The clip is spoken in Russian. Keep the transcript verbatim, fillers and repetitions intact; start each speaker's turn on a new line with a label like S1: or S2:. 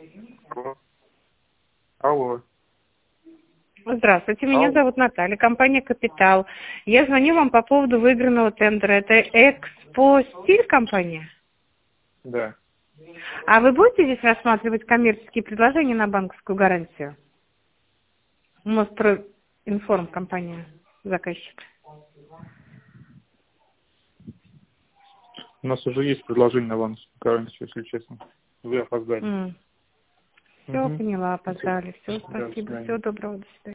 S1: Алло. Алло.
S2: Здравствуйте, меня
S1: Алло.
S2: зовут Наталья, компания «Капитал». Я звоню вам по поводу выигранного тендера. Это «Экспо Стиль» компания?
S1: Да.
S2: А вы будете здесь рассматривать коммерческие предложения на банковскую гарантию? Моспроинформ компания, заказчик.
S1: У нас уже есть предложение на банковскую гарантию, если честно. Вы опоздали.
S2: М. Все,
S1: Угу.
S2: поняла, опоздали. Все,
S1: Да, до
S2: спасибо.
S1: свидания.
S2: Всего доброго, до свидания.